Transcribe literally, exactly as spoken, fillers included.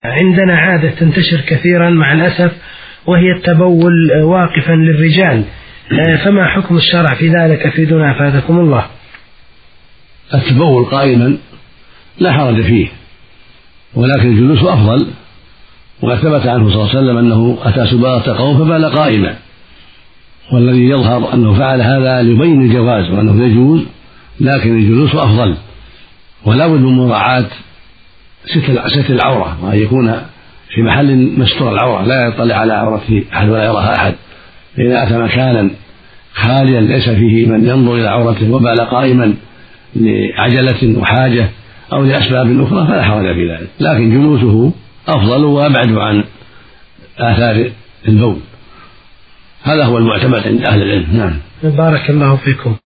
عندنا عادة تنتشر كثيرا مع الأسف وهي التبول واقفا للرجال، فما حكم الشرع في ذلك؟ أفيدنا أفادكم الله. التبول قائما لا حرج فيه، ولكن الجلوس أفضل، وثبت عنه صلى الله عليه وسلم أنه أتى سباطة قوم فبال قائما، والذي يظهر أنه فعل هذا ليبين الجواز وأنه يجوز، لكن الجلوس أفضل، ولا بد من مراعاة ستر العورة، وأن يكون في محل مستور العورة لا يطلع على عورته أحد ولا يراها أحد. فإذا أتى مكانا خاليا ليس فيه من ينظر إلى عورته وبال قائما لعجلة وحاجة أو لأسباب أخرى فلا حرج في ذلك، لكن جلوسه أفضل وأبعد عن آثار البول. هذا هو المعتمد عند أهل العلم. نعم. بارك الله فيكم.